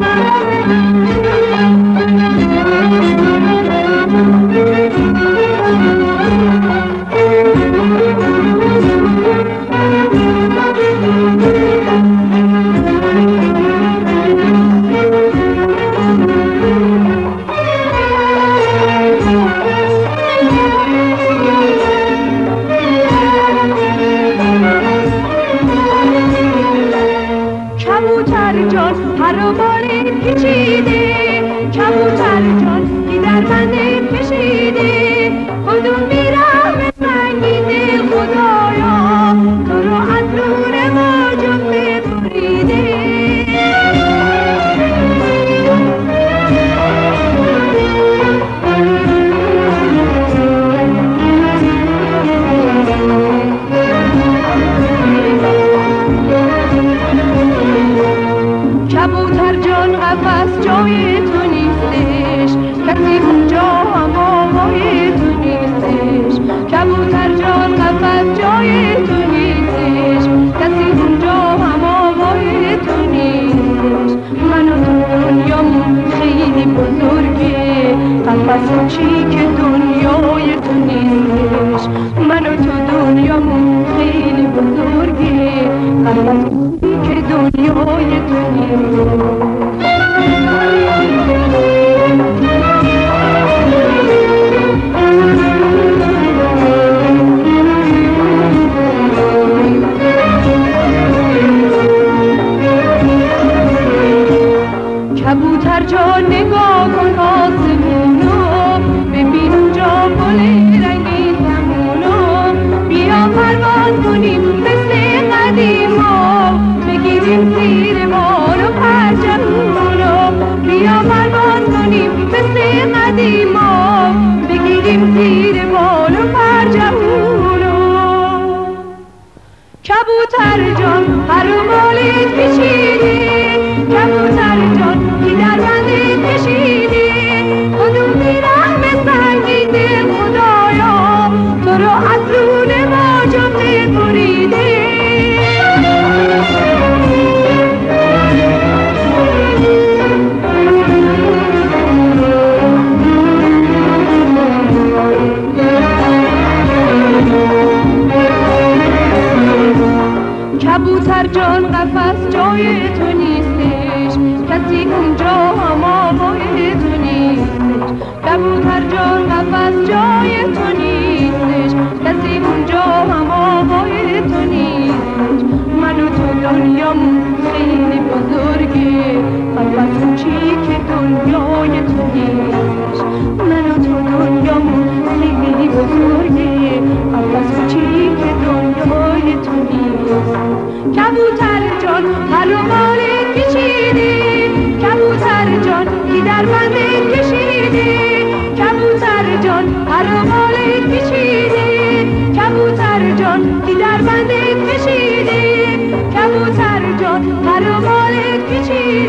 کبوتر جان هر باره پیچیده، کبوتر جان کی در بنده کشیده، کدوم بیرحم سنگین دل خدایا تو رو از نور ما جمله بریده. کبوتر جان قفس جای تو نیستش، کسی اونجا هم آوای تو نیستش. کبوتر جان قفس جای تو نیستش، کسی اونجا هم آوای تو نیستش. من و تو دنیامون خیلی بزرگه، قفس کوچیک دنیای تو نیستش. من و تو دنیامون خیلی بزرگه، قفس کوچیک دنیای تو نیستش. کبوتر جان نگاه کن آسمونو، ببین اونجا گل رنگین کمونو. بیا پرواز کنیم مثل قدیما، بگیریم زیر بال و پرچمونو. بیا پرواز کنیم مثل قدیما، بگیریم زیر بال و پرچمونو. کبوتر جان هر مالی پیچیده، کبوتر جان کی در بنده کشیده، کدوم بیرحم سنگین دل خدایا تو رو از رون ما جمله بریده. کبوتر جان قفس جای تو نیستش، کسی اونجا هم آوای تو نیستش. کبوتر جان قفس جای تو نیستش، کسی اونجا هم آوای تو نیستش. من و تو دنیامون خیلی بزرگه، قفس کوچیک دنیای تو نیستش. من و تو دنیامون خیلی بزرگه، قفس کوچیک دنیای تو نیستش. کبوتر جان هر مالی پیچیده، کبوتر جان کی در بنده کشیده، کبوتر جان هر مالی پیچیده، کبوتر جان کی در بنده کشیده، کبوتر جان هر مالی پیچیده.